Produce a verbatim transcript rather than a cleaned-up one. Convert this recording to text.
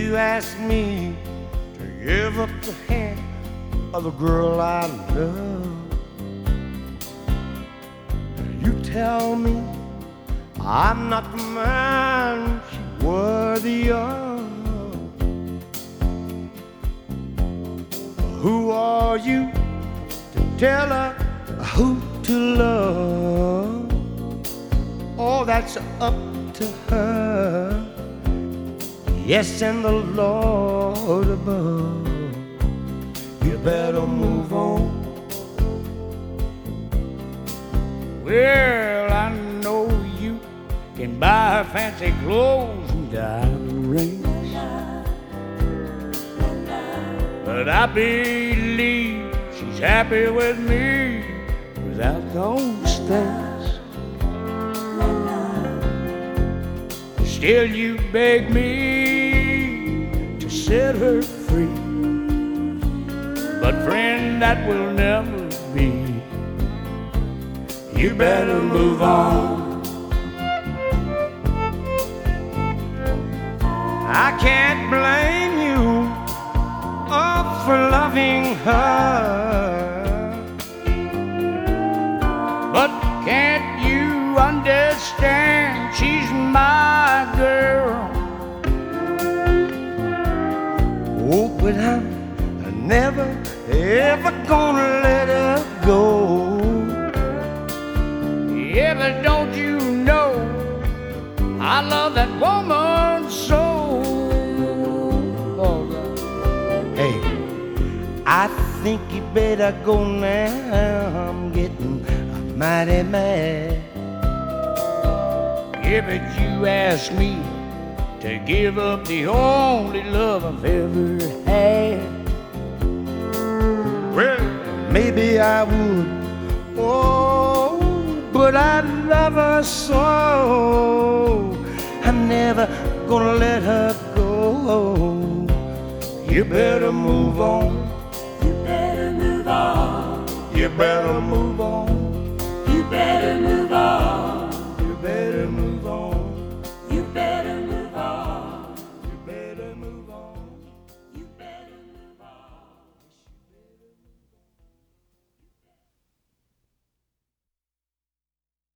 you ask me to give up the hand of the girl I love, you tell me I'm not the man she's worthy of. Who are you to tell her who to love? Oh, that's up to her. Yes, and the Lord above. You better move on. Well, I know you can buy her fancy clothes and diamond rings, but I believe she's happy with me without those things. Still you beg me to set her free, but friend, that will never be. You better move on. I can't blame you oh, for loving her, but can't you understand she's my girl? oh, but I'm never, ever gonna let her go. Yeah, but don't you know I love that woman so? Hey, I think you better go now. I'm getting mighty mad. Yeah, but you asked me to give up the only love I've ever had. Well, maybe I would, oh, but I love her so. I'm never gonna let her go. You better move on. You better move on. You better move on. You better move on.